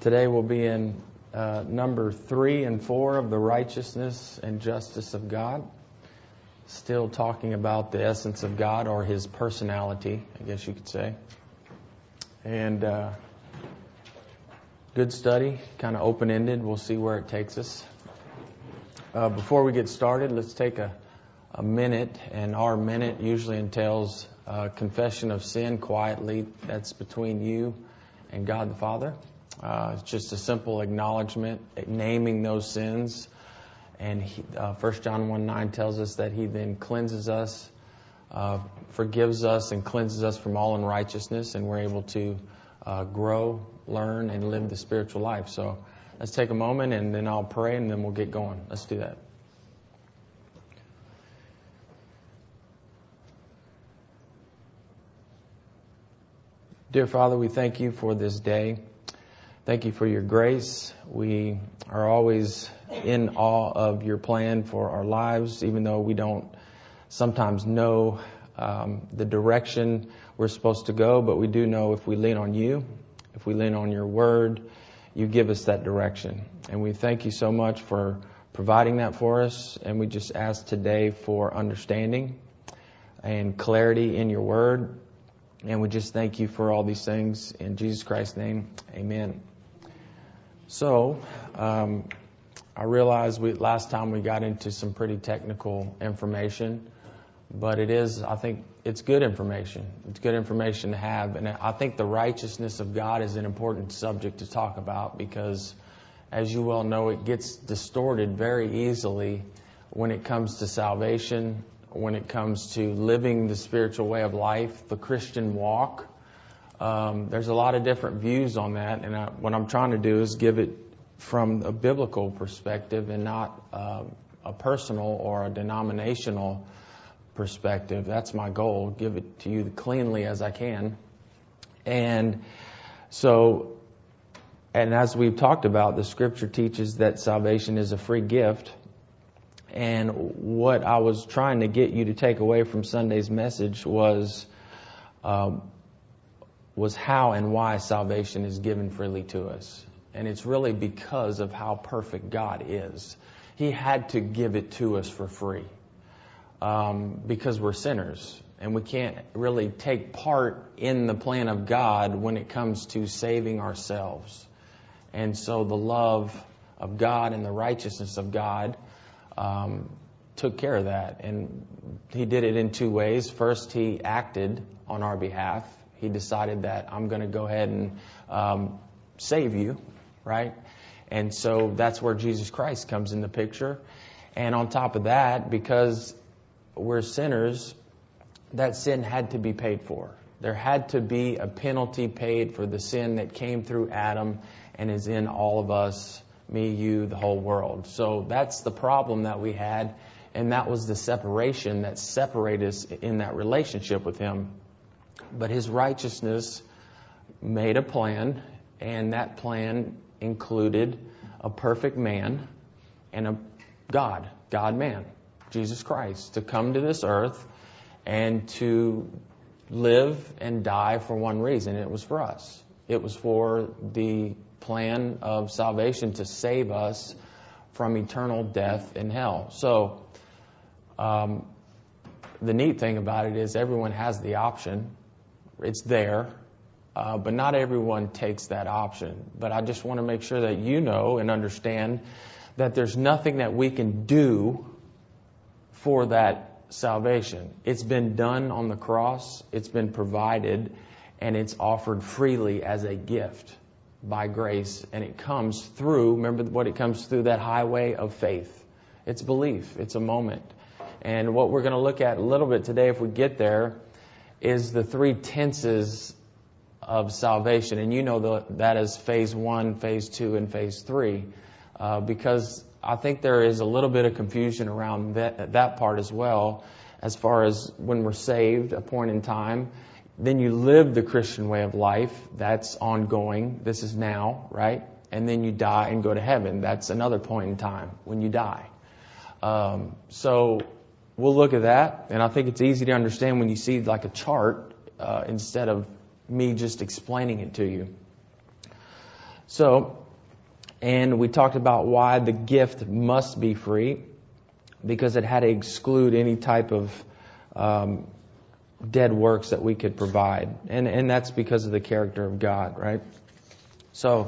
Today we'll be in number 3 and 4 of the righteousness and justice of God. Still talking about the essence of God, or His personality, I guess you could say. And good study, kind of open-ended. We'll see where it takes us. Before we get started, let's take a minute, and our minute usually entails confession of sin quietly. That's between you and God the Father. It's just a simple acknowledgement, naming those sins. And 1 John 1:9 tells us that He then cleanses us, forgives us, and cleanses us from all unrighteousness, and we're able to grow, learn, and live the spiritual life. So let's take a moment, and then I'll pray, and then we'll get going. Let's do that. Dear Father, we thank You for this day. Thank You for Your grace. We are always in awe of Your plan for our lives, even though we don't sometimes know the direction we're supposed to go, but we do know if we lean on You, if we lean on Your Word, You give us that direction. And we thank You so much for providing that for us, and we just ask today for understanding and clarity in Your Word. And we just thank You for all these things. In Jesus Christ's name, amen. So, I realize last time we got into some pretty technical information, but I think it's good information. It's good information to have. And I think the righteousness of God is an important subject to talk about because, as you well know, it gets distorted very easily when it comes to salvation, when it comes to living the spiritual way of life, the Christian walk. There's a lot of different views on that, and what I'm trying to do is give it from a biblical perspective and not a personal or a denominational perspective. That's my goal, give it to you cleanly as I can. And so, and as we've talked about, the Scripture teaches that salvation is a free gift. And what I was trying to get you to take away from Sunday's message was how and why salvation is given freely to us. And it's really because of how perfect God is. He had to give it to us for free because we're sinners. And we can't really take part in the plan of God when it comes to saving ourselves. And so the love of God and the righteousness of God took care of that. And He did it in 2 ways. First, He acted on our behalf. He decided that I'm going to go ahead and save you, right? And so that's where Jesus Christ comes in the picture. And on top of that, because we're sinners, that sin had to be paid for. There had to be a penalty paid for the sin that came through Adam and is in all of us, me, you, the whole world. So that's the problem that we had, and that was the separation that separated us in that relationship with Him. But His righteousness made a plan, and that plan included a perfect man and a God-man, Jesus Christ, to come to this earth and to live and die for one reason. It was for us. It was for the plan of salvation to save us from eternal death in hell. So the neat thing about it is everyone has the option. It's there, but not everyone takes that option. But I just want to make sure that you know and understand that there's nothing that we can do for that salvation. It's been done on the cross, it's been provided, and it's offered freely as a gift by grace, and it comes through, remember what it comes through, that highway of faith. It's belief. It's a moment. And what we're going to look at a little bit today, if we get there, is the 3 tenses of salvation. And you know that is phase 1, phase 2, and phase 3, because I think there is a little bit of confusion around that part as well, as far as when we're saved, a point in time. Then you live the Christian way of life. That's ongoing. This is now, right? And then you die and go to heaven. That's another point in time when you die. So we'll look at that. And I think it's easy to understand when you see like a chart instead of me just explaining it to you. And we talked about why the gift must be free, because it had to exclude any type of dead works that we could provide. And that's because of the character of God, right? So,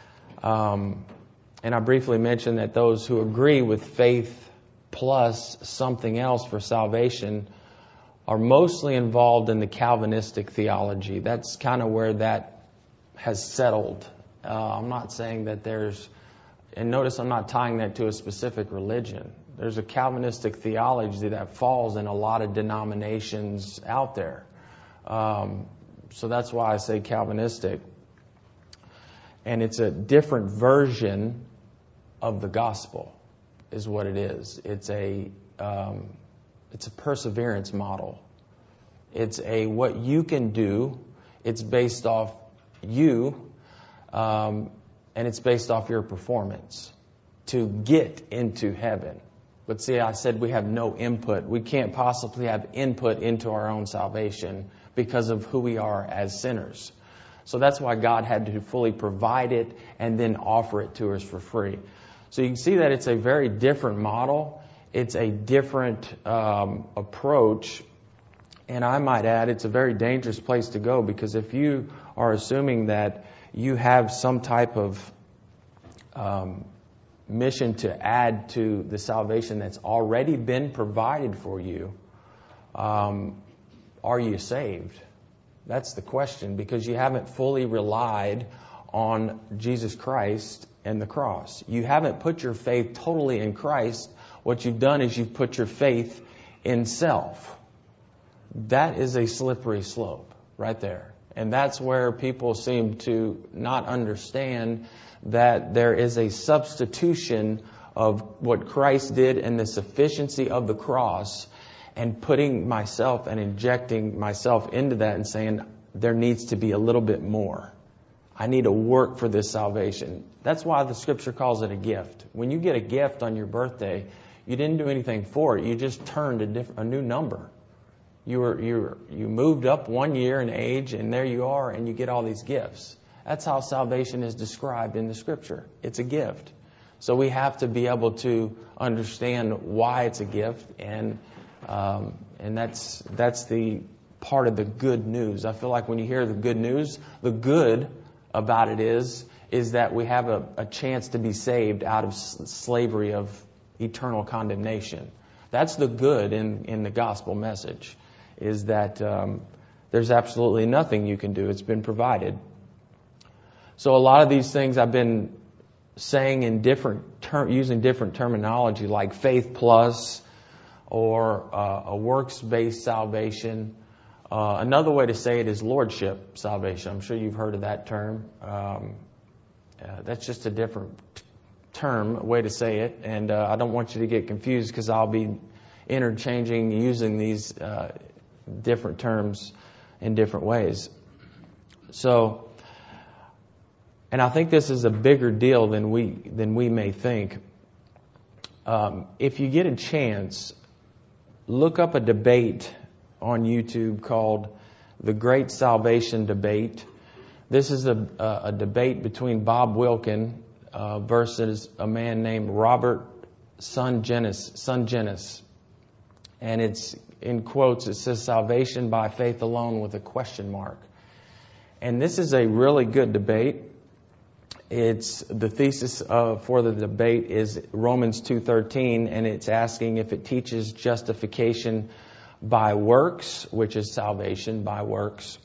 and I briefly mentioned that those who agree with faith plus something else for salvation are mostly involved in the Calvinistic theology. That's kind of where that has settled. I'm not saying that and notice I'm not tying that to a specific religion. There's a Calvinistic theology that falls in a lot of denominations out there. So that's why I say Calvinistic. And it's a different version of the gospel, is what it is. It's a perseverance model. It's what you can do. It's based off you, and it's based off your performance to get into heaven. But see, I said we have no input. We can't possibly have input into our own salvation because of who we are as sinners. So that's why God had to fully provide it and then offer it to us for free. So you can see that it's a very different model. It's a different approach. And I might add, it's a very dangerous place to go, because if you are assuming that you have some type of mission to add to the salvation that's already been provided for you, are you saved? That's the question, because you haven't fully relied on Jesus Christ and the cross. You haven't put your faith totally in Christ. What you've done is you've put your faith in self. That is a slippery slope right there. And that's where people seem to not understand that there is a substitution of what Christ did and the sufficiency of the cross, and putting myself and injecting myself into that and saying there needs to be a little bit more. I need to work for this salvation. That's why the scripture calls it a gift. When you get a gift on your birthday, you didn't do anything for it. You just turned a new number. You moved up 1 year in age, and there you are, and you get all these gifts. That's how salvation is described in the scripture. It's a gift. So we have to be able to understand why it's a gift, and that's the part of the good news. I feel like when you hear the good news, the good about it is that we have a chance to be saved out of slavery of eternal condemnation. That's the good in the gospel message, is that there's absolutely nothing you can do. It's been provided. So a lot of these things I've been saying in using different terminology, like faith plus, or a works-based salvation. Another way to say it is lordship salvation. I'm sure you've heard of that term. That's just a different way to say it. And I don't want you to get confused, because I'll be interchanging, using these different terms in different ways. So, and I think this is a bigger deal than we may think. If you get a chance, look up a debate on YouTube called The Great Salvation Debate. This is a debate between Bob Wilkin versus a man named Robert Sungenis. And it's, in quotes, it says salvation by faith alone with a question mark. And this is a really good debate. It's the thesis for the debate is Romans 2:13, and it's asking if it teaches justification by works, which is salvation by works.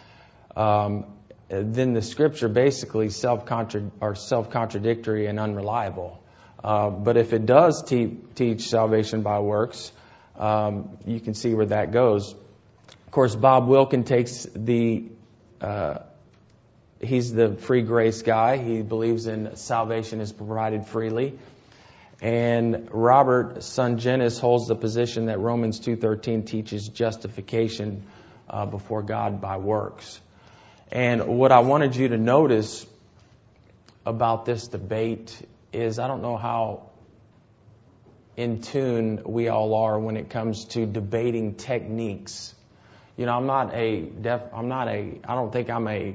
Then the scripture basically self-contradictory and unreliable. But if it does teach salvation by works, you can see where that goes. Of course, Bob Wilkin takes he's the free grace guy. He believes in salvation is provided freely. And Robert Sungenis holds the position that Romans 2:13 teaches justification before God by works. And what I wanted you to notice about this debate is, I don't know how in tune we all are when it comes to debating techniques. You know, I don't think I'm a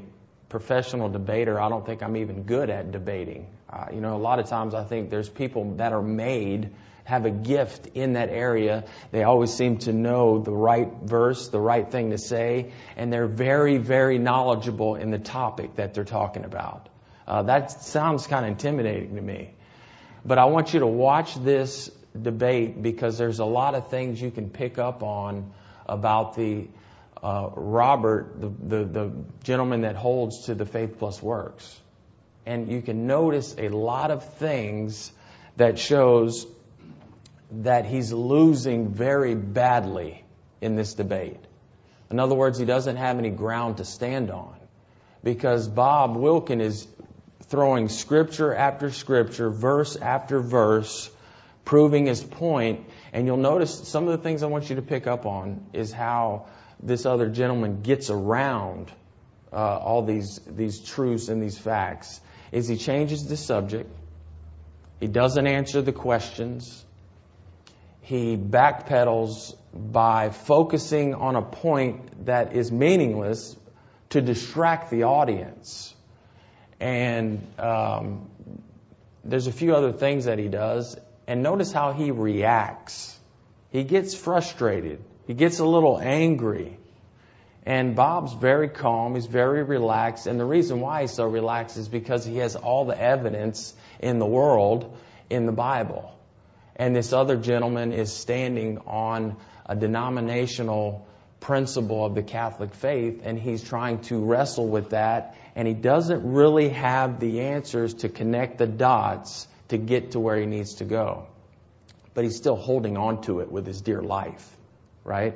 professional debater, I don't think I'm even good at debating. A lot of times I think there's people that are made, have a gift in that area. They always seem to know the right verse, the right thing to say, and they're very, very knowledgeable in the topic that they're talking about. That sounds kind of intimidating to me. But I want you to watch this debate because there's a lot of things you can pick up on about the Robert, the gentleman that holds to the faith plus works. And you can notice a lot of things that shows that he's losing very badly in this debate. In other words, he doesn't have any ground to stand on because Bob Wilkin is throwing scripture after scripture, verse after verse, proving his point. And you'll notice some of the things I want you to pick up on is how this other gentleman gets around all these truths and these facts. Is he changes the subject. He doesn't answer the questions. He backpedals by focusing on a point that is meaningless to distract the audience. And there's a few other things that he does. And notice how he reacts. He gets frustrated. He gets a little angry. And Bob's very calm. He's very relaxed. And the reason why he's so relaxed is because he has all the evidence in the world in the Bible. And this other gentleman is standing on a denominational principle of the Catholic faith, and he's trying to wrestle with that. And he doesn't really have the answers to connect the dots to get to where he needs to go. But he's still holding on to it with his dear life, right?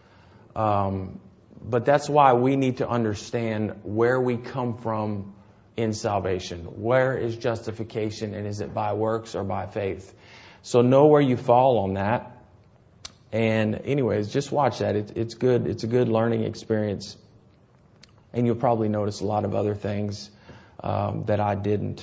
But that's why we need to understand where we come from in salvation. Where is justification, and is it by works or by faith? So know where you fall on that. And anyways, just watch that. It's good. It's a good learning experience. And you'll probably notice a lot of other things that I didn't.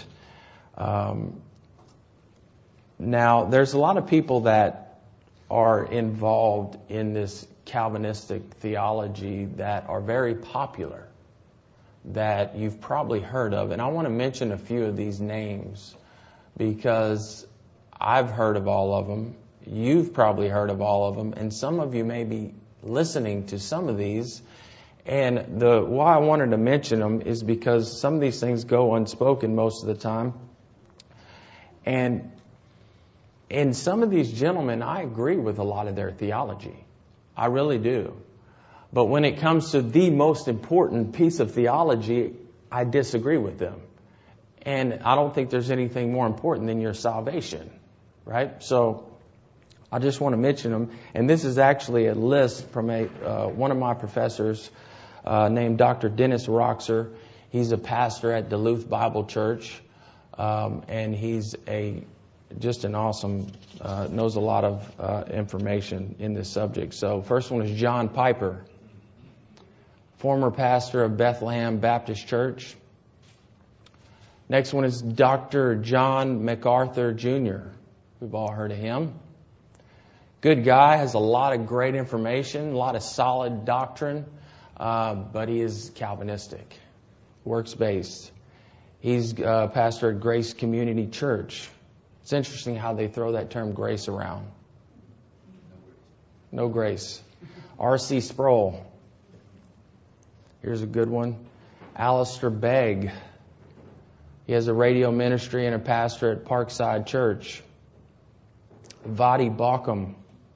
Now, there's a lot of people that are involved in this Calvinistic theology that are very popular, that you've probably heard of. And I want to mention a few of these names because I've heard of all of them. You've probably heard of all of them. And some of you may be listening to some of these. And why I wanted to mention them is because some of these things go unspoken most of the time. And in some of these gentlemen, I agree with a lot of their theology. I really do. But when it comes to the most important piece of theology, I disagree with them. And I don't think there's anything more important than your salvation, right? So I just want to mention them. And this is actually a list from one of my professors named Dr. Dennis Roxer. He's a pastor at Duluth Bible Church. And he's just an awesome, knows a lot of information in this subject. So first one is John Piper, former pastor of Bethlehem Baptist Church. Next one is Dr. John MacArthur Jr. We've all heard of him. Good guy, has a lot of great information, a lot of solid doctrine, but he is Calvinistic, works-based. He's pastor at Grace Community Church. It's interesting how they throw that term grace around. No grace. R.C. Sproul. Here's a good one. Alistair Begg. He has a radio ministry and a pastor at Parkside Church. Vadi Bauckham.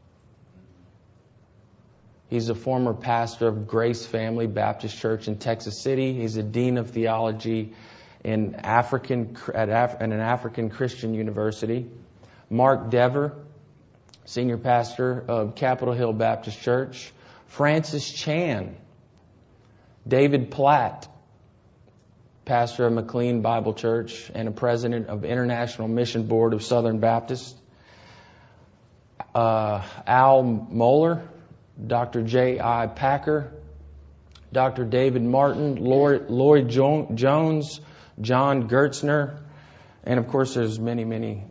He's a former pastor of Grace Family Baptist Church in Texas City. He's a dean of theology at an African Christian university. Mark Dever, senior pastor of Capitol Hill Baptist Church. Francis Chan. David Platt, pastor of McLean Bible Church and a president of International Mission Board of Southern Baptist. Al Mohler, Dr. J.I. Packer, Dr. David Martin, Lloyd Jones, John Gertzner, and of course there's many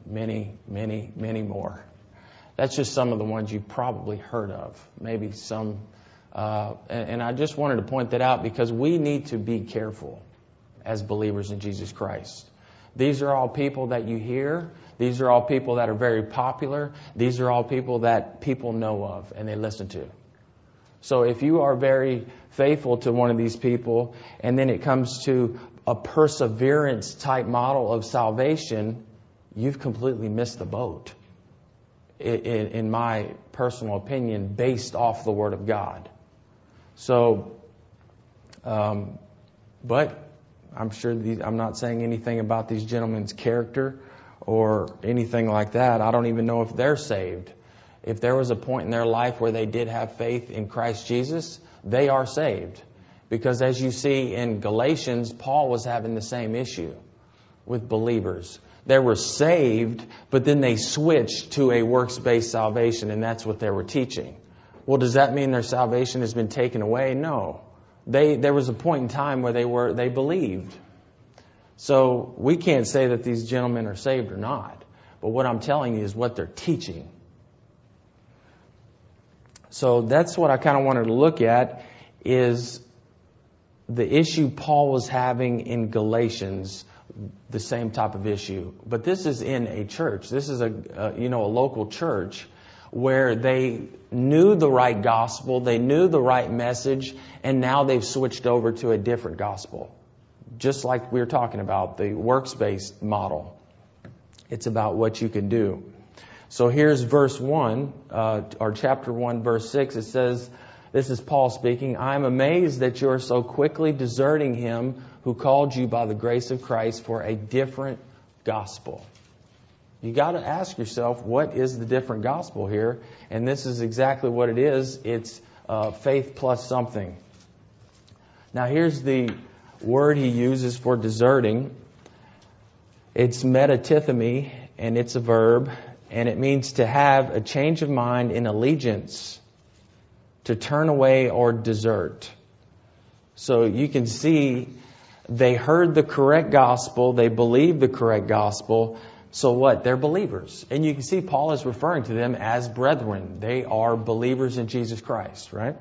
more. That's just some of the ones you've probably heard of, maybe some. And I just wanted to point that out because we need to be careful. as believers in Jesus Christ. These are all people that you hear. These are all people that are very popular. These are all people that people know of and they listen to. So if you are very faithful to one of these people, and then it comes to a perseverance type model of salvation, you've completely missed the boat, in my personal opinion, based off the Word of God. So, but I'm sure I'm not saying anything about these gentlemen's character or anything like that. I don't even know if they're saved. If there was a point in their life where they did have faith in Christ Jesus, they are saved. Because as you see in Galatians, Paul was having the same issue with believers. They were saved, but then they switched to a works-based salvation, and that's what they were teaching. Well, does that mean their salvation has been taken away? No. There was a point in time where they believed. So we can't say that these gentlemen are saved or not. But what I'm telling you is what they're teaching. So that's what I kind of wanted to look at, is the issue Paul was having in Galatians, the same type of issue. But this is in a church. This is a local church where they knew the right gospel, they knew the right message, and now they've switched over to a different gospel. Just like we were talking about, the works-based model. It's about what you can do. So here's verse 1, or chapter 1, verse 6. It says, this is Paul speaking, I am amazed that you are so quickly deserting him who called you by the grace of Christ for a different gospel. You got to ask yourself, what is the different gospel here? And this is exactly what it is. It's faith plus something. Now here's the word he uses for deserting. It's metatithemi, and it's a verb, and it means to have a change of mind in allegiance, to turn away or desert. So you can see they heard the correct gospel, they believed the correct gospel. So what? They're believers. And you can see Paul is referring to them as brethren. They are believers in Jesus Christ, right?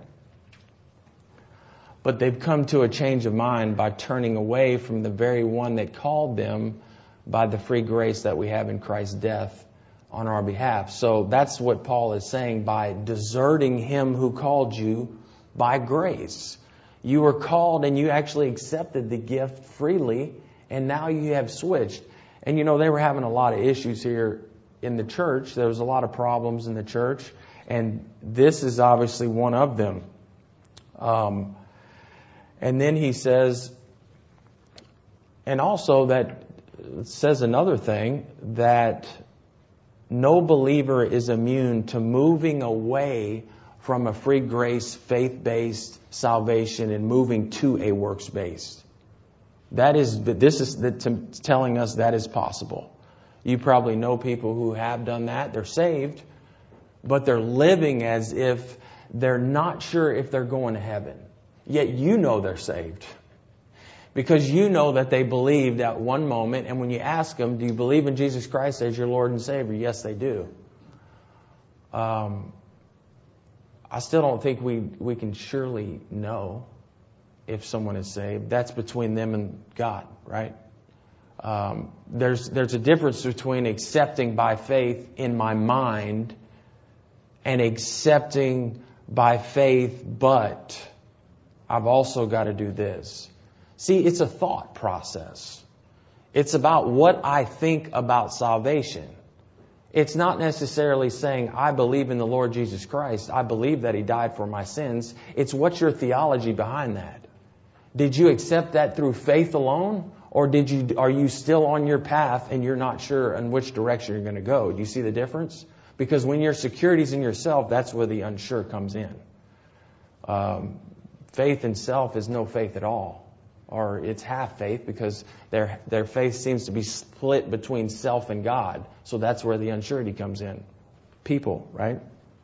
But they've come to a change of mind by turning away from the very one that called them by the free grace that we have in Christ's death on our behalf. So that's what Paul is saying by deserting him who called you by grace. You were called and you actually accepted the gift freely, and now you have switched. And they were having a lot of issues here in the church. There was a lot of problems in the church, and this is obviously one of them. And then he says, and also that says another thing, that no believer is immune to moving away from a free grace, faith-based salvation and moving to a works-based. This is telling us that is possible. You probably know people who have done that. They're saved, but they're living as if they're not sure if they're going to heaven. Yet you know they're saved. Because you know that they believed at one moment, and when you ask them, do you believe in Jesus Christ as your Lord and Savior? Yes, they do. I still don't think we can surely know if someone is saved. That's between them and God, right? There's a difference between accepting by faith in my mind and accepting by faith, but I've also got to do this. See, it's a thought process. It's about what I think about salvation. It's not necessarily saying, I believe in the Lord Jesus Christ. I believe that He died for my sins. It's what's your theology behind that? Did you accept that through faith alone? Or are you still on your path and you're not sure in which direction you're going to go? Do you see the difference? Because when your security's in yourself, that's where the unsure comes in. Faith in self is no faith at all. Or it's half faith, because their faith seems to be split between self and God. So that's where the unsurety comes in. People, right?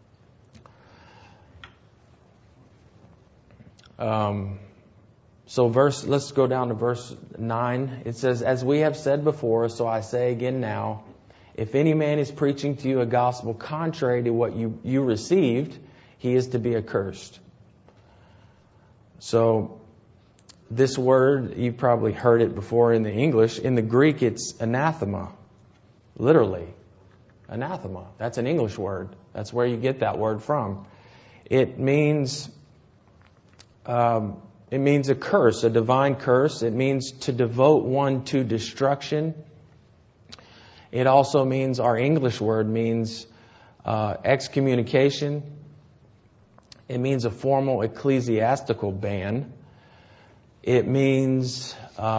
Let's go down to verse 9. It says, as we have said before, so I say again now, if any man is preaching to you a gospel contrary to what you received, he is to be accursed. So This word, you've probably heard it before in the English. In the Greek, it's anathema. Literally. Anathema. That's an English word. That's where you get that word from. It means a curse, a divine curse. It means to devote one to destruction. It also means, our English word means excommunication. It means a formal ecclesiastical ban. It means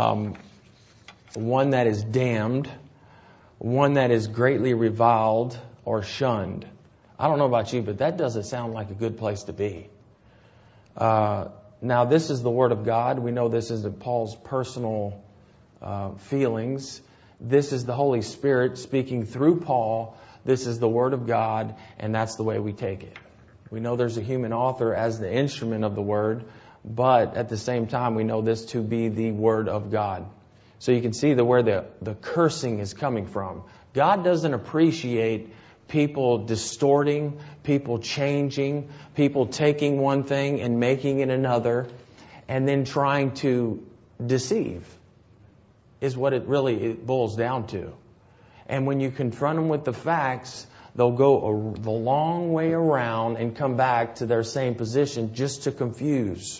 one that is damned, one that is greatly reviled or shunned. I don't know about you, but that doesn't sound like a good place to be. Now, this is the Word of God. We know this is Paul's personal feelings. This is the Holy Spirit speaking through Paul. This is the Word of God, and that's the way we take it. We know there's a human author as the instrument of the Word, but at the same time, we know this to be the Word of God. So you can see where the cursing is coming from. God doesn't appreciate people distorting, people changing, people taking one thing and making it another, and then trying to deceive, is what it really boils down to. And when you confront them with the facts, they'll go the long way around and come back to their same position just to confuse.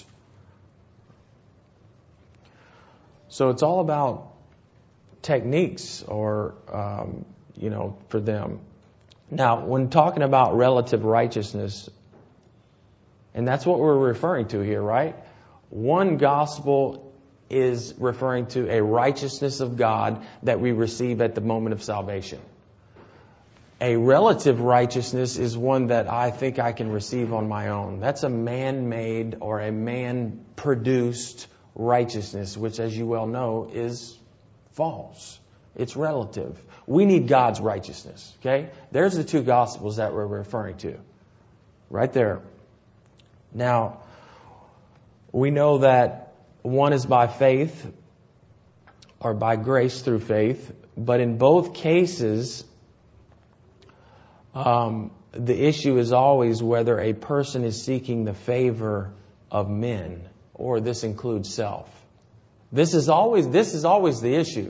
So it's all about techniques or, for them. Now, when talking about relative righteousness, and that's what we're referring to here, right? One gospel is referring to a righteousness of God that we receive at the moment of salvation. A relative righteousness is one that I think I can receive on my own. That's a man-made or a man-produced righteousness, which, as you well know, is false. It's relative. We need God's righteousness. Okay? There's the two gospels that we're referring to. Right there. Now, we know that one is by faith or by grace through faith, but in both cases, the issue is always whether a person is seeking the favor of men, or this includes self. This is always the issue.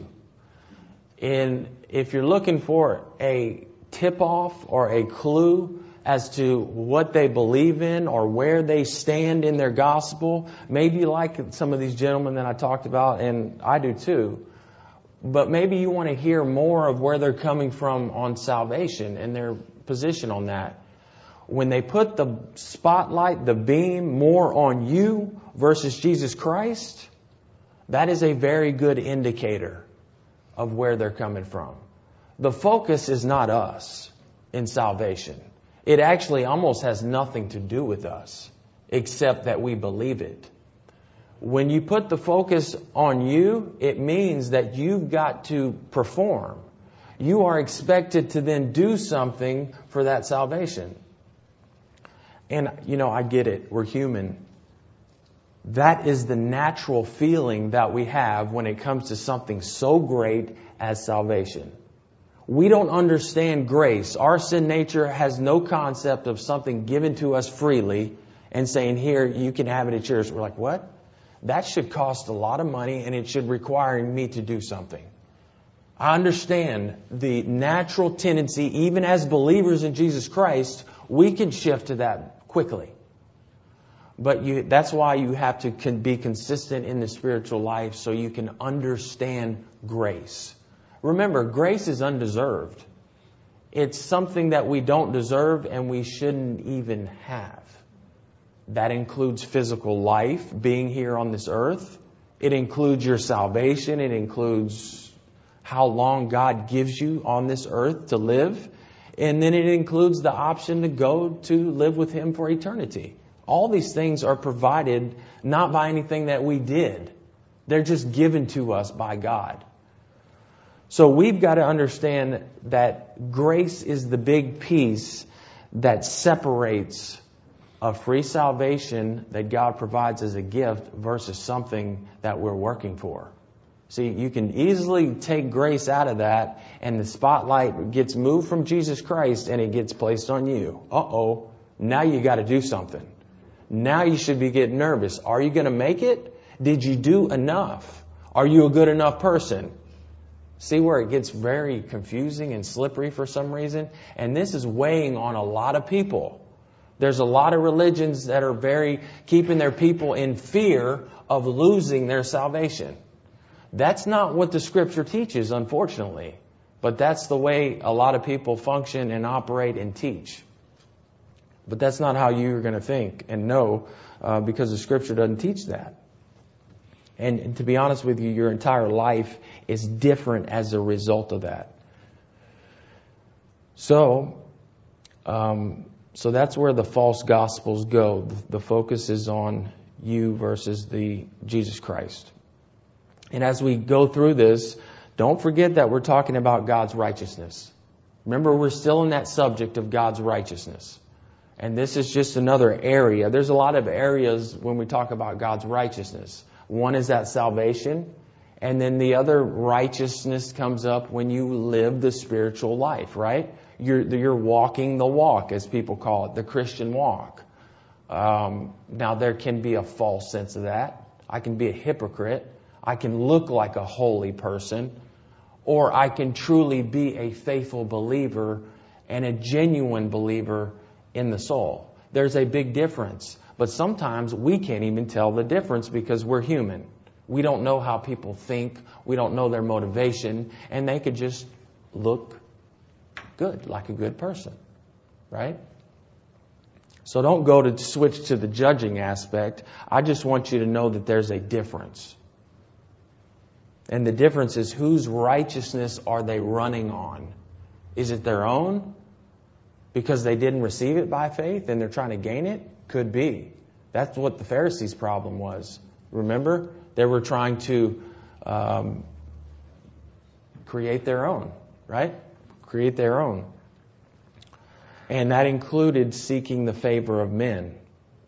And if you're looking for a tip-off or a clue as to what they believe in or where they stand in their gospel, maybe like some of these gentlemen that I talked about, and I do too, but maybe you want to hear more of where they're coming from on salvation and their position on that. When they put the spotlight, the beam more on you versus Jesus Christ, that is a very good indicator of where they're coming from. The focus is not us in salvation. It actually almost has nothing to do with us, except that we believe it. When you put the focus on you, it means that you've got to perform. You are expected to then do something for that salvation. And, I get it. We're human. That is the natural feeling that we have when it comes to something so great as salvation. We don't understand grace. Our sin nature has no concept of something given to us freely and saying, here, you can have it at yours. We're like, what? That should cost a lot of money and it should require me to do something. I understand the natural tendency, even as believers in Jesus Christ, we can shift to that quickly. But that's why you have to be consistent in the spiritual life so you can understand grace. Remember, grace is undeserved. It's something that we don't deserve and we shouldn't even have. That includes physical life, being here on this earth. It includes your salvation. It includes how long God gives you on this earth to live. And then it includes the option to go to live with Him for eternity. All these things are provided not by anything that we did. They're just given to us by God. So we've got to understand that grace is the big piece that separates a free salvation that God provides as a gift versus something that we're working for. See, you can easily take grace out of that and the spotlight gets moved from Jesus Christ and it gets placed on you. Now you got to do something. Now you should be getting nervous. Are you going to make it? Did you do enough? Are you a good enough person? See where it gets very confusing and slippery for some reason? And this is weighing on a lot of people. There's a lot of religions that are keeping their people in fear of losing their salvation. That's not what the Scripture teaches, unfortunately. But that's the way a lot of people function and operate and teach. But that's not how you're going to think and know, because the Scripture doesn't teach that. And to be honest with you, your entire life is different as a result of that. So that's where the false gospels go. The focus is on you versus the Jesus Christ. And as we go through this, don't forget that we're talking about God's righteousness. Remember, we're still in that subject of God's righteousness. And this is just another area. There's a lot of areas when we talk about God's righteousness. One is that salvation. And then the other righteousness comes up when you live the spiritual life, right? You're walking the walk, as people call it, the Christian walk. Now, there can be a false sense of that. I can be a hypocrite. I can look like a holy person. Or I can truly be a faithful believer and a genuine believer in the soul. There's a big difference. But sometimes we can't even tell the difference because we're human. We don't know how people think. We don't know their motivation. And they could just look good, like a good person. Right? So don't go to switch to the judging aspect. I just want you to know that there's a difference. And the difference is, whose righteousness are they running on? Is it their own? Because they didn't receive it by faith and they're trying to gain it? Could be. That's what the Pharisees' problem was. Remember? They were trying to create their own, right? Create their own. And that included seeking the favor of men.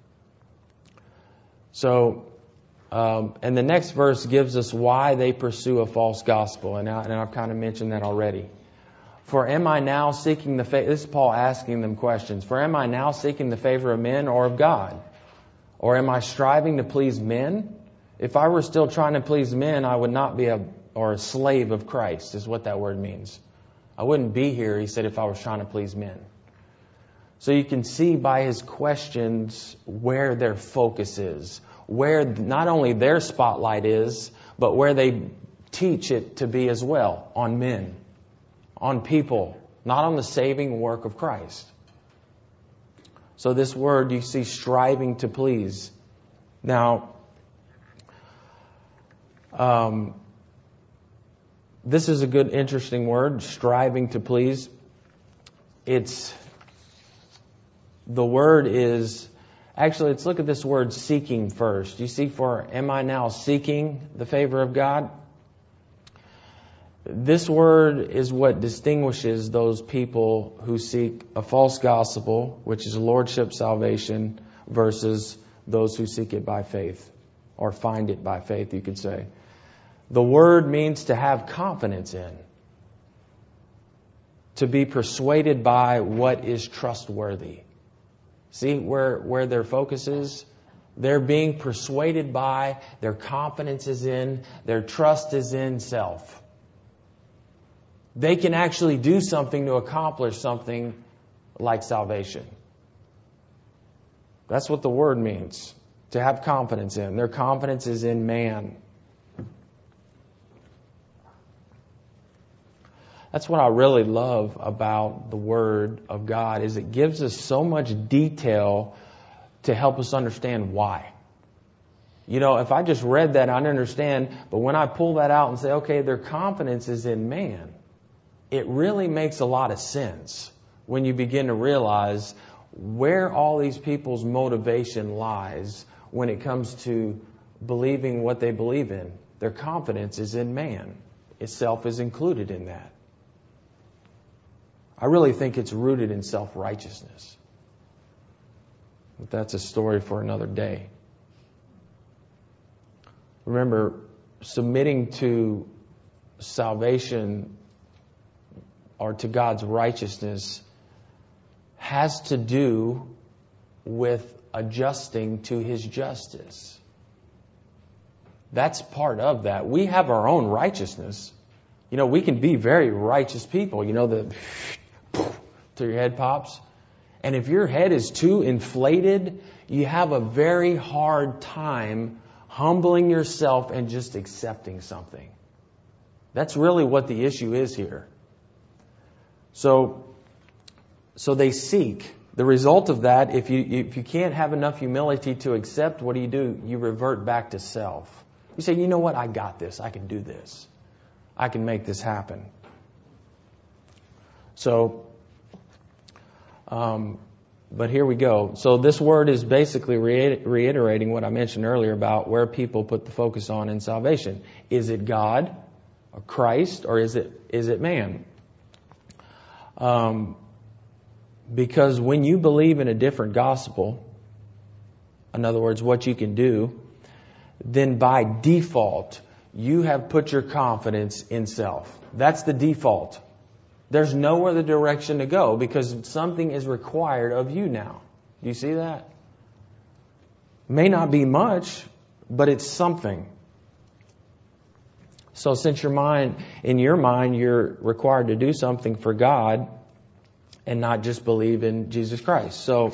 So, and the next verse gives us why they pursue a false gospel. And I've kind of mentioned that already. For am I now seeking the favor? This is Paul asking them questions. For am I now seeking the favor of men or of God? Or am I striving to please men? If I were still trying to please men, I would not be a slave of Christ, is what that word means. I wouldn't be here, he said, if I was trying to please men. So you can see by his questions where their focus is, where not only their spotlight is, but where they teach it to be as well, on men, on people, not on the saving work of Christ. So this word, you see, striving to please. Now, this is a good, interesting word, striving to please. The word is, actually, let's look at this word seeking first. You see, for am I now seeking the favor of God? This word is what distinguishes those people who seek a false gospel, which is lordship salvation, versus those who seek it by faith, or find it by faith, you could say. The word means to have confidence in, to be persuaded by what is trustworthy. See where their focus is? They're being persuaded by, their confidence is in, their trust is in self. They can actually do something to accomplish something like salvation. That's what the word means, to have confidence in. Their confidence is in man. That's what I really love about the Word of God, is it gives us so much detail to help us understand why. You know, if I just read that, I'd understand. But when I pull that out and say, okay, their confidence is in man, it really makes a lot of sense when you begin to realize where all these people's motivation lies when it comes to believing what they believe in. Their confidence is in man. Itself is included in that. I really think it's rooted in self-righteousness. But that's a story for another day. Remember, submitting to salvation or to God's righteousness has to do with adjusting to His justice. That's part of that. We have our own righteousness. We can be very righteous people. Till your head pops. And if your head is too inflated, you have a very hard time humbling yourself and just accepting something. That's really what the issue is here. So they seek. The result of that, if you can't have enough humility to accept, what do? You revert back to self. You say, you know what? I got this. I can do this. I can make this happen. So, but here we go. So this word is basically reiterating what I mentioned earlier about where people put the focus on in salvation. Is it God or Christ, or is it man? Because when you believe in a different gospel, in other words, what you can do, then by default, you have put your confidence in self. That's the default. There's no other direction to go because something is required of you now. Do you see that? May not be much, but it's something. So since in your mind, you're required to do something for God and not just believe in Jesus Christ. So,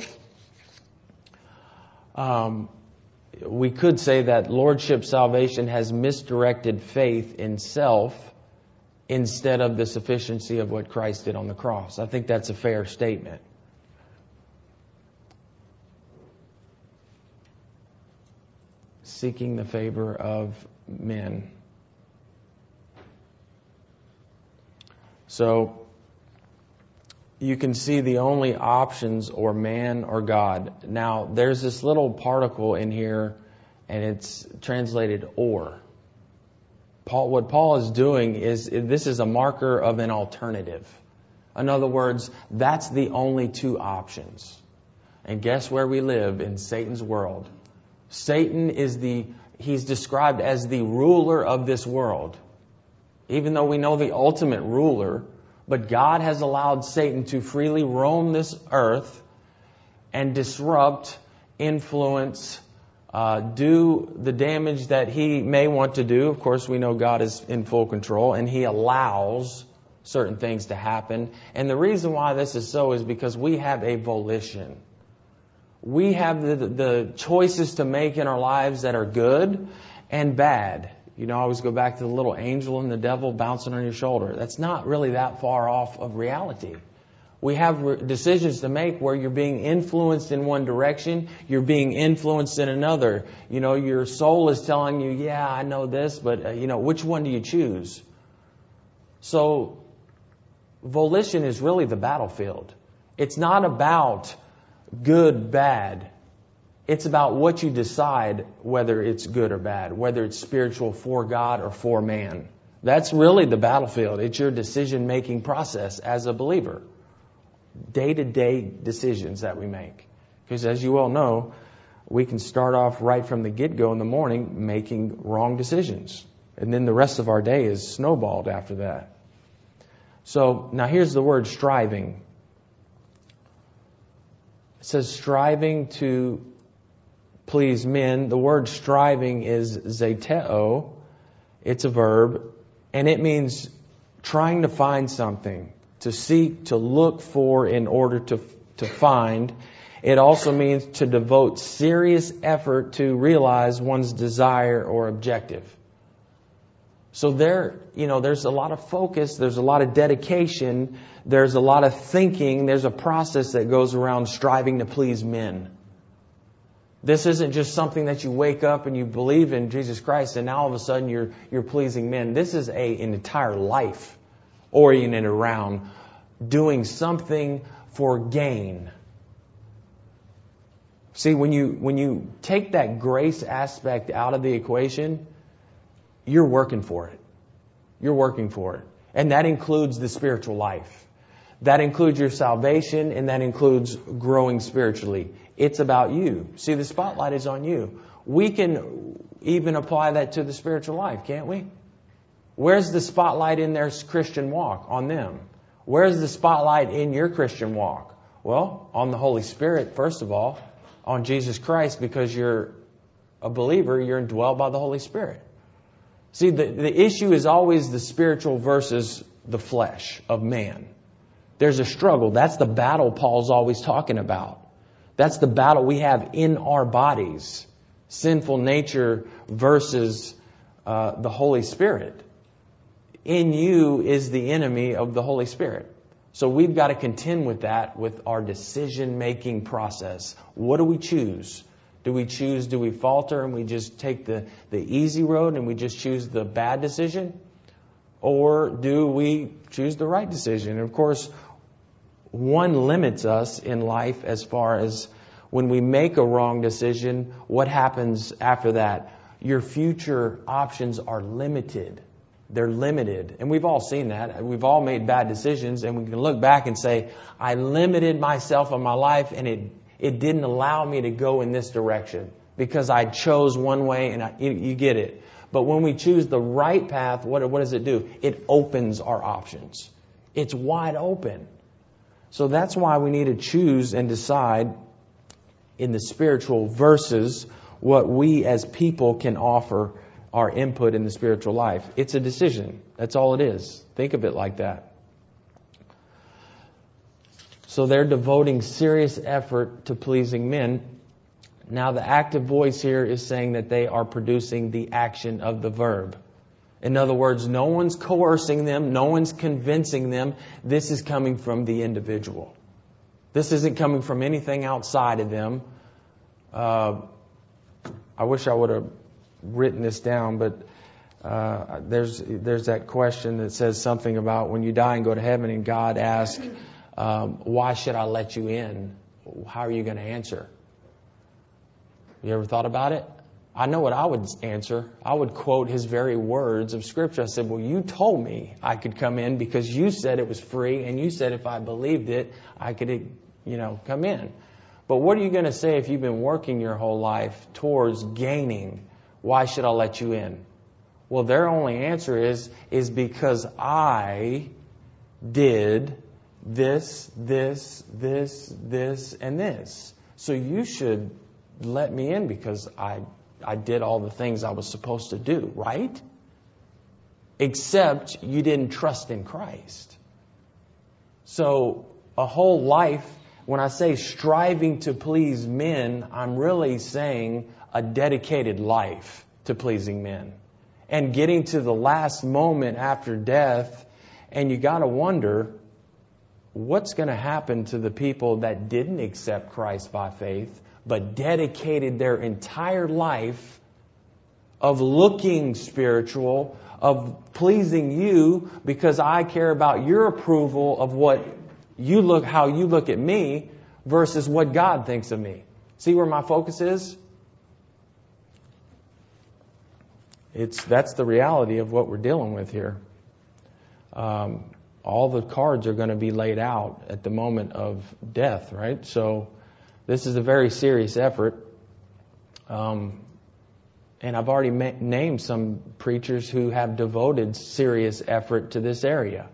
we could say that Lordship salvation has misdirected faith in self instead of the sufficiency of what Christ did on the cross. I think that's a fair statement. Seeking the favor of men. So, you can see the only options or man or God. Now, there's this little particle in here, and it's translated or. What Paul is doing is, this is a marker of an alternative. In other words, that's the only two options. And guess where we live? In Satan's world. Satan he's described as the ruler of this world. Even though we know the ultimate ruler, but God has allowed Satan to freely roam this earth and disrupt, influence, do the damage that he may want to do. Of course, we know God is in full control and he allows certain things to happen. And the reason why this is so is because we have a volition. We have the choices to make in our lives that are good and bad. I always go back to the little angel and the devil bouncing on your shoulder. That's not really that far off of reality. We have decisions to make where you're being influenced in one direction, you're being influenced in another. Your soul is telling you, yeah, I know this, but, which one do you choose? So, volition is really the battlefield. It's not about good, bad. It's about what you decide whether it's good or bad, whether it's spiritual for God or for man. That's really the battlefield. It's your decision-making process as a believer. Day-to-day decisions that we make. Because as you well know, we can start off right from the get-go in the morning making wrong decisions. And then the rest of our day is snowballed after that. So now here's the word striving. It says striving to please men. The word striving is zeteo. It's a verb. And it means trying to find something. To seek, to look for in order to find. It also means to devote serious effort to realize one's desire or objective. So there's a lot of focus, there's a lot of dedication, there's a lot of thinking, there's a process that goes around striving to please men. This isn't just something that you wake up and you believe in Jesus Christ and now all of a sudden you're pleasing men. This is an entire life oriented around doing something for gain. See, when you take that grace aspect out of the equation, you're working for it. You're working for it. And that includes the spiritual life. That includes your salvation and that includes growing spiritually. It's about you. See, the spotlight is on you. We can even apply that to the spiritual life, can't we? Where's the spotlight in their Christian walk? On them. Where's the spotlight in your Christian walk? Well, on the Holy Spirit, first of all. On Jesus Christ, because you're a believer, you're indwelled by the Holy Spirit. See, the issue is always the spiritual versus the flesh of man. There's a struggle. That's the battle Paul's always talking about. That's the battle we have in our bodies. Sinful nature versus the Holy Spirit. In you is the enemy of the Holy Spirit. So we've got to contend with that with our decision-making process. What do we choose? Do we falter and we just take the easy road and we just choose the bad decision? Or do we choose the right decision? And of course, one limits us in life as far as when we make a wrong decision, what happens after that? Your future options are limited. They're limited. And we've all seen that. We've all made bad decisions, and we can look back and say, I limited myself in my life, and it didn't allow me to go in this direction because I chose one way, and you get it. But when we choose the right path, what does it do? It opens our options. It's wide open. So that's why we need to choose and decide in the spiritual versus what we as people can offer our input in the spiritual life. It's a decision. That's all it is. Think of it like that. So they're devoting serious effort to pleasing men. Now the active voice here is saying that they are producing the action of the verb. In other words, no one's coercing them. No one's convincing them. This is coming from the individual. This isn't coming from anything outside of them. I wish I would have written this down, but there's that question that says something about when you die and go to heaven and God asks, why should I let you in? How are you going to answer? You ever thought about it? I know what I would answer. I would quote his very words of Scripture. I said, well, you told me I could come in because you said it was free, and you said if I believed it, I could, come in. But what are you going to say if you've been working your whole life towards gaining? Why should I let you in? Well, their only answer is because I did this, and this. So you should let me in because I did all the things I was supposed to do, right? Except you didn't trust in Christ. So a whole life, when I say striving to please men, I'm really saying a dedicated life to pleasing men. And getting to the last moment after death, and you got to wonder, what's going to happen to the people that didn't accept Christ by faith, but dedicated their entire life of looking spiritual, of pleasing you because I care about your approval of how you look at me versus what God thinks of me. See where my focus is? That's the reality of what we're dealing with here. All the cards are going to be laid out at the moment of death, right? So this is a very serious effort. And I've already named some preachers who have devoted serious effort to this area.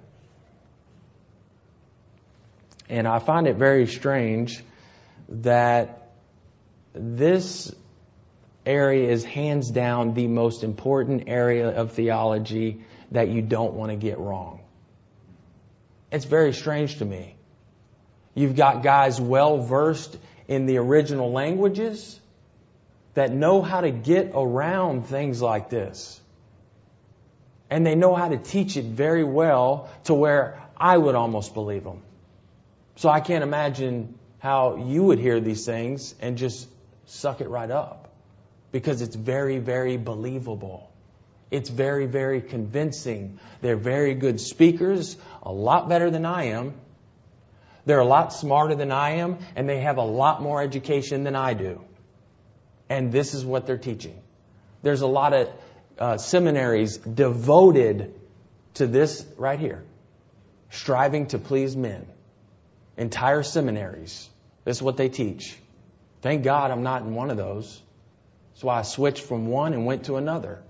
And I find it very strange that this area is hands down the most important area of theology that you don't want to get wrong. It's very strange to me. You've got guys well versed in the original languages that know how to get around things like this. And they know how to teach it very well to where I would almost believe them. So I can't imagine how you would hear these things and just suck it right up. Because it's very, very believable. It's very, very convincing. They're very good speakers, a lot better than I am. They're a lot smarter than I am, and they have a lot more education than I do. And this is what they're teaching. There's a lot of seminaries devoted to this right here. Striving to please men. Entire seminaries. This is what they teach. Thank God I'm not in one of those. That's why I switched from one and went to another.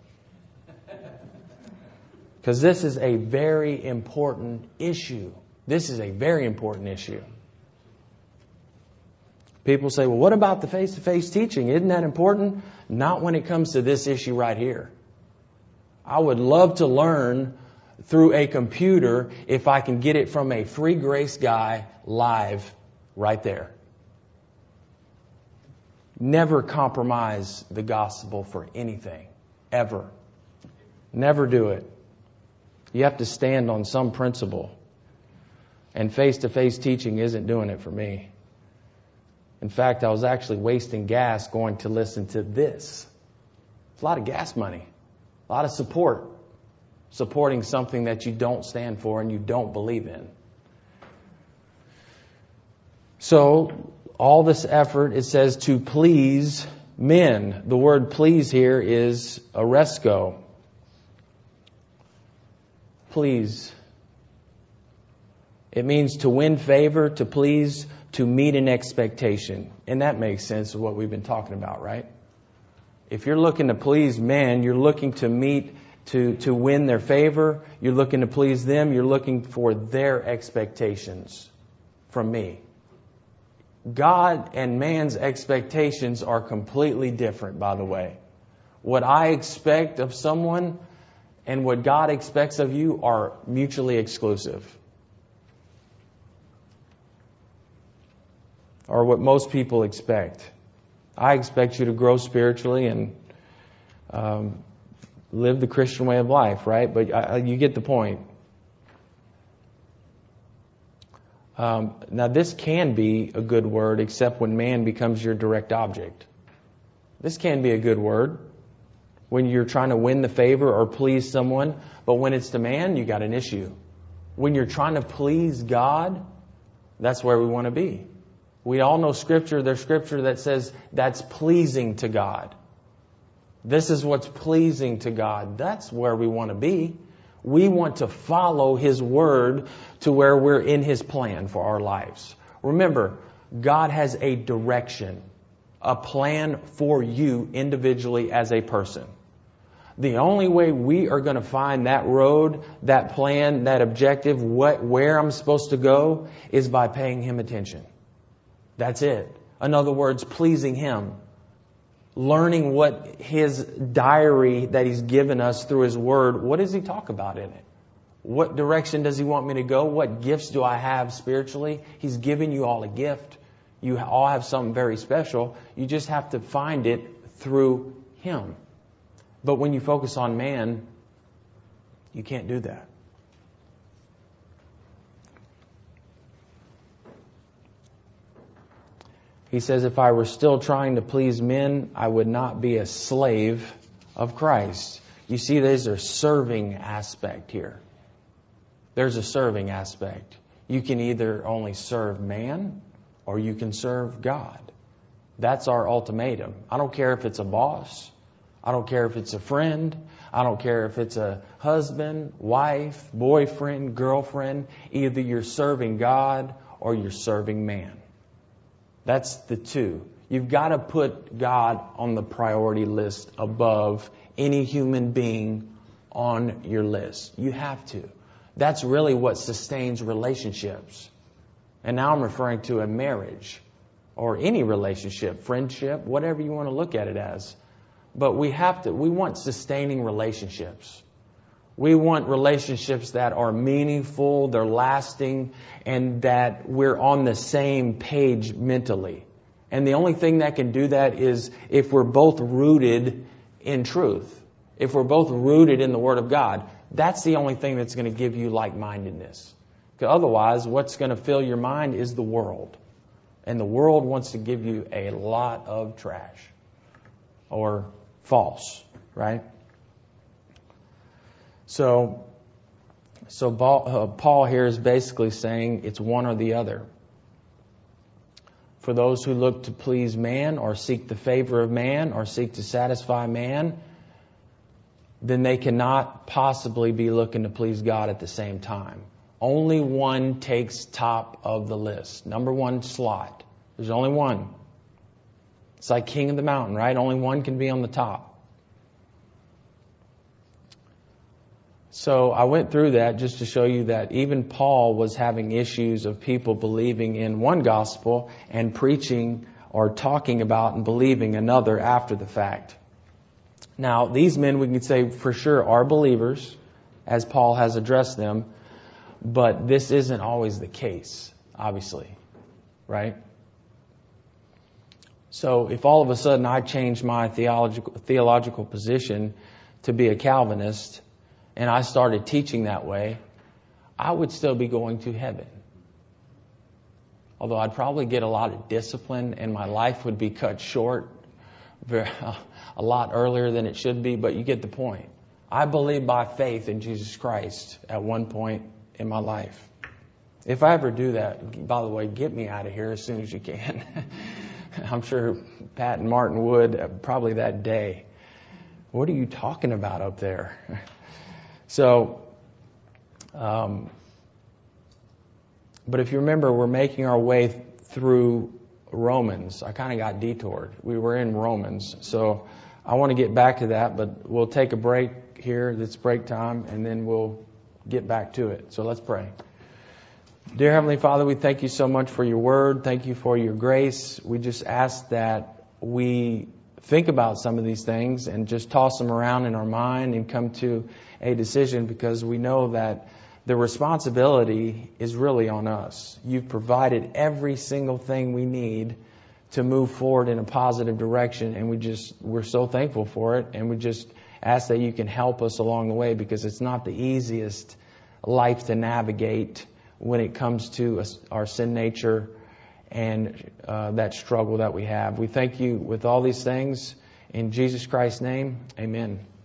Because this is a very important issue. This is a very important issue. People say, well, what about the face-to-face teaching? Isn't that important? Not when it comes to this issue right here. I would love to learn through a computer if I can get it from a free grace guy live right there. Never compromise the gospel for anything, ever. Never do it. You have to stand on some principle. And face-to-face teaching isn't doing it for me. In fact, I was actually wasting gas going to listen to this. It's a lot of gas money, a lot of support, supporting something that you don't stand for and you don't believe in. So, all this effort, it says to please men. The word please here is aresko. Please. It means to win favor, to please, to meet an expectation. And that makes sense of what we've been talking about, right? If you're looking to please men, you're looking to meet, to win their favor. You're looking to please them. You're looking for their expectations from me. God and man's expectations are completely different, by the way. What I expect of someone and what God expects of you are mutually exclusive. Or what most people expect. I expect you to grow spiritually and live the Christian way of life, right? But you get the point. Now, this can be a good word, except when man becomes your direct object. This can be a good word when you're trying to win the favor or please someone. But when it's to man, you got an issue. When you're trying to please God, that's where we want to be. We all know Scripture. There's Scripture that says that's pleasing to God. This is what's pleasing to God. That's where we want to be. We want to follow His Word to where we're in His plan for our lives. Remember, God has a direction, a plan for you individually as a person. The only way we are going to find that road, that plan, that objective, where I'm supposed to go, is by paying Him attention. That's it. In other words, pleasing Him. Learning what His diary that He's given us through His Word, what does He talk about in it? What direction does He want me to go? What gifts do I have spiritually? He's given you all a gift. You all have something very special. You just have to find it through Him. But when you focus on man, you can't do that. He says, if I were still trying to please men, I would not be a slave of Christ. You see, there's a serving aspect here. There's a serving aspect. You can either only serve man or you can serve God. That's our ultimatum. I don't care if it's a boss. I don't care if it's a friend. I don't care if it's a husband, wife, boyfriend, girlfriend. Either you're serving God or you're serving man. That's the two. You've got to put God on the priority list above any human being on your list. You have to. That's really what sustains relationships. And now I'm referring to a marriage or any relationship, friendship, whatever you want to look at it as. But we want sustaining relationships. We want relationships that are meaningful, they're lasting, and that we're on the same page mentally. And the only thing that can do that is if we're both rooted in truth. If we're both rooted in the Word of God. That's the only thing that's going to give you like-mindedness. Because otherwise, what's going to fill your mind is the world. And the world wants to give you a lot of trash. Or false, right? So Paul here is basically saying it's one or the other. For those who look to please man or seek the favor of man or seek to satisfy man, then they cannot possibly be looking to please God at the same time. Only one takes top of the list. Number one slot. There's only one. It's like king of the mountain, right? Only one can be on the top. So I went through that just to show you that even Paul was having issues of people believing in one gospel and preaching or talking about and believing another after the fact. Now, these men, we can say for sure, are believers, as Paul has addressed them, but this isn't always the case, obviously, right? So if all of a sudden I change my theological position to be a Calvinist, and I started teaching that way, I would still be going to heaven. Although I'd probably get a lot of discipline and my life would be cut short a lot earlier than it should be, but you get the point. I believe by faith in Jesus Christ at one point in my life. If I ever do that, by the way, get me out of here as soon as you can. I'm sure Pat and Martin would probably that day. What are you talking about up there? So, but if you remember, we're making our way through Romans. I kind of got detoured. We were in Romans. So I want to get back to that, but we'll take a break here. It's break time, and then we'll get back to it. So let's pray. Dear Heavenly Father, we thank you so much for your word. Thank you for your grace. We just ask that we think about some of these things and just toss them around in our mind and come to a decision, because we know that the responsibility is really on us. You've provided every single thing we need to move forward in a positive direction, and we're so thankful for it, and we just ask that you can help us along the way, because it's not the easiest life to navigate when it comes to our sin nature and that struggle that we have. We thank you with all these things. In Jesus Christ's name, amen.